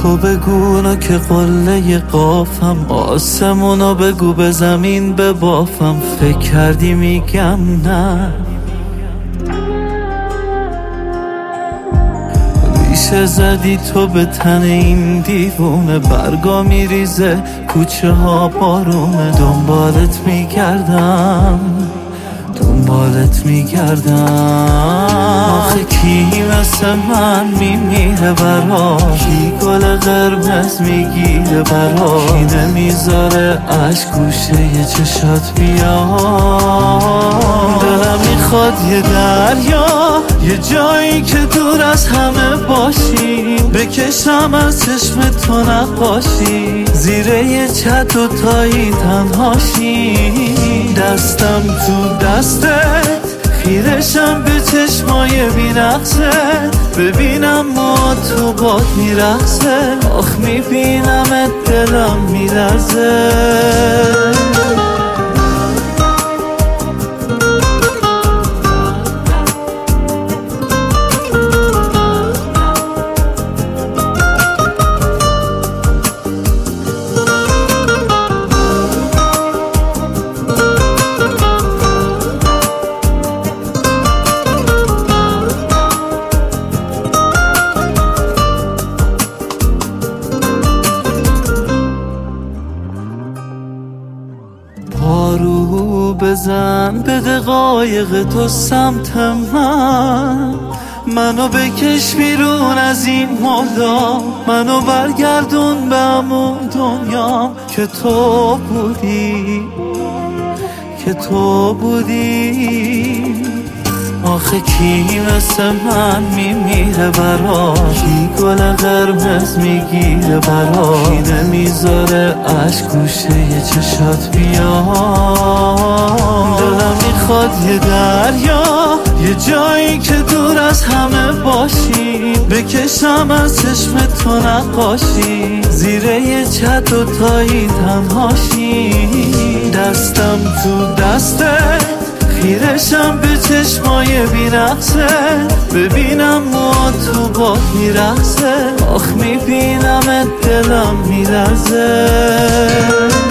تو بگو که قله قافم، آسمونو بگو به زمین ببافم. فکر کردی میگم نه، ریشه زدی تو به تن این دیوونه. برگا میریزه کوچه ها بارونه، دنبالت میگردم آخه کی مثل من میمیره برا، کی گل قرمز میگیره برا، کی نمیذاره عشق گوشه چشات بیاد. دلم میخواد یه دریا، یه جایی که دور از همه باشی، بکشم از چشم تو نقاشی، زیر یه چت و تایی تنهاشی. دستم تو دستت، خیرشم به چشمای بی‌نقصه، ببینم ما تو باد میرقصه. آخ میبینمت دلم میلرزه. پارو بزن به دقایق تو سمت منو بکش بیرون از این مردم، منو برگردون به همون دنیام که تو بودی. آخه کی مثل من میمیره برا، کی گل قرمز میگیره برا، کی نمیذاره عشق گوشه یه چشات بیاد. دلم میخواد یه دریا، یه جایی که دور از همه باشی، بکشم از چشم تو نقاشی، زیر یه چت و تایی تنهاشی. دستم تو دستت، خیرشم به چشمای بی‌نقصه، ببینم ما تو باد میرقصه. آخ میبینمت دلم میلرزه.